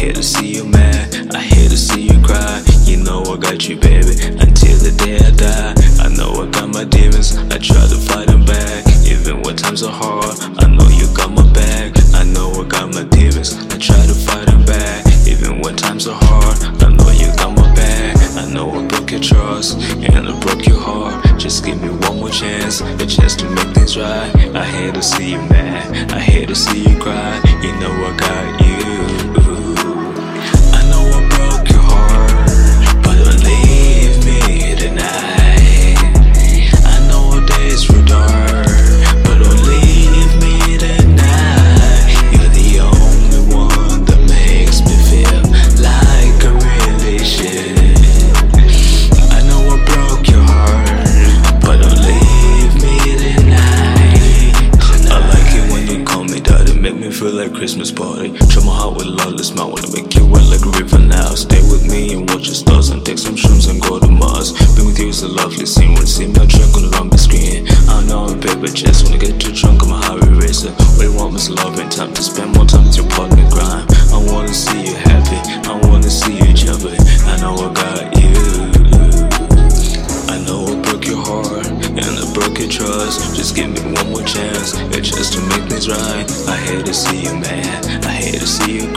hate to see you mad, I hate to see you cry. You know I got you, baby, until the day I die. I know I got my demons, I try to fight them back. Even when times are hard, I know you got my back. I know I got my demons, I try to fight them back. Even when times are hard, I know you got my back. I know I broke your trust, and I broke your heart. Just give me one more chance, a chance to make things right. I hate to see you mad, I hate to see you cry. You know I got you. I know I broke your heart, but don't leave me tonight. I know our days were dark, but don't leave me tonight. You're the only one that makes me feel like I really should. I know I broke your heart, but don't leave me tonight. I like it when you call me daddy, make me feel like Christmas party. Fill my heart with lawless smile, wanna make you wet like a river now. Stay with me and watch the stars and take some shrooms and go to Mars. Being with you is a lovely scene, wanna see my truck on the rumble screen. I know I'm paper chest, wanna get too drunk, I'm a highway racer. What you want is love and time to spend more time with your partner grind. I wanna see you happy, I wanna see you jumping. I know I got you. I know I broke your heart, and I broke your trust. Just give me one more chance, a chance to make things right. I hate to see you mad, I hate to see you